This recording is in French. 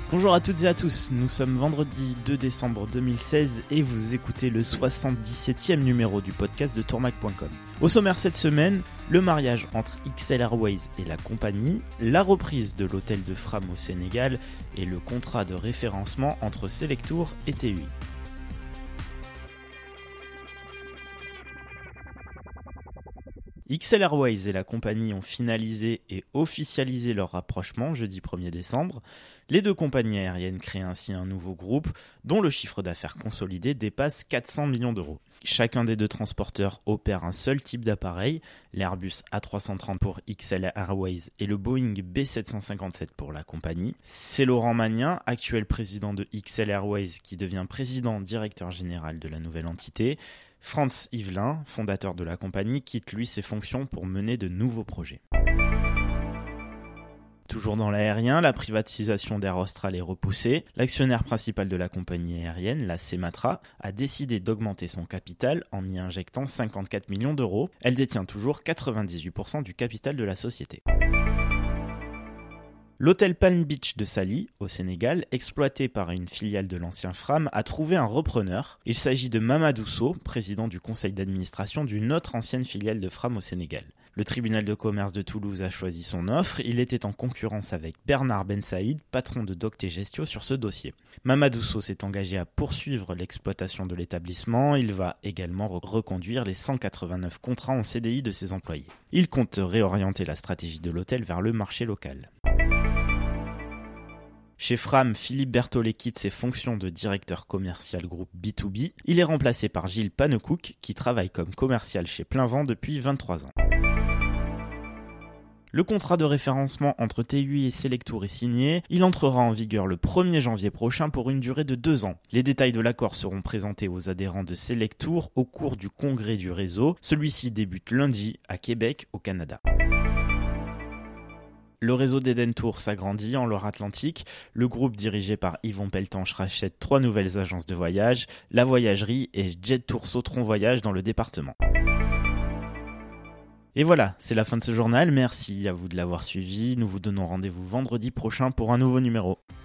Bonjour à toutes et à tous, nous sommes vendredi 2 décembre 2016 et vous écoutez le 77e numéro du podcast de tourmac.com. Au sommaire cette semaine, le mariage entre XL Airways et la compagnie, la reprise de l'hôtel de Fram au Sénégal et le contrat de référencement entre Selectour et TUI. XL Airways et la compagnie ont finalisé et officialisé leur rapprochement jeudi 1er décembre. Les deux compagnies aériennes créent ainsi un nouveau groupe dont le chiffre d'affaires consolidé dépasse 400 millions d'euros. Chacun des deux transporteurs opère un seul type d'appareil, l'Airbus A330 pour XL Airways et le Boeing B757 pour la compagnie. C'est Laurent Magnin, actuel président de XL Airways, qui devient président directeur général de la nouvelle entité. Franz Yvelin, fondateur de la compagnie, quitte lui ses fonctions pour mener de nouveaux projets. Toujours dans l'aérien, la privatisation d'Air Austral est repoussée. L'actionnaire principal de la compagnie aérienne, la Cematra, a décidé d'augmenter son capital en y injectant 54 millions d'euros. Elle détient toujours 98% du capital de la société. L'hôtel Palm Beach de Sali, au Sénégal, exploité par une filiale de l'ancien Fram, a trouvé un repreneur. Il s'agit de Mamadou Sow, président du conseil d'administration d'une autre ancienne filiale de Fram au Sénégal. Le tribunal de commerce de Toulouse a choisi son offre. Il était en concurrence avec Bernard Ben Saïd, patron de Docté Gestio, sur ce dossier. Mamadou Sow s'est engagé à poursuivre l'exploitation de l'établissement. Il va également reconduire les 189 contrats en CDI de ses employés. Il compte réorienter la stratégie de l'hôtel vers le marché local. Chez Fram, Philippe Berthollet quitte ses fonctions de directeur commercial groupe B2B. Il est remplacé par Gilles Panecouk, qui travaille comme commercial chez Plainvent depuis 23 ans. Le contrat de référencement entre TUI et Selectour est signé. Il entrera en vigueur le 1er janvier prochain pour une durée de 2 ans. Les détails de l'accord seront présentés aux adhérents de Selectour au cours du congrès du réseau. Celui-ci débute lundi à Québec, au Canada. Le réseau d'Eden Tour s'agrandit en Loire-Atlantique. Le groupe dirigé par Yvon Pelletanche rachète 3 nouvelles agences de voyage, La Voyagerie et Jet Tour Sautron Voyage dans le département. Et voilà, c'est la fin de ce journal. Merci à vous de l'avoir suivi. Nous vous donnons rendez-vous vendredi prochain pour un nouveau numéro.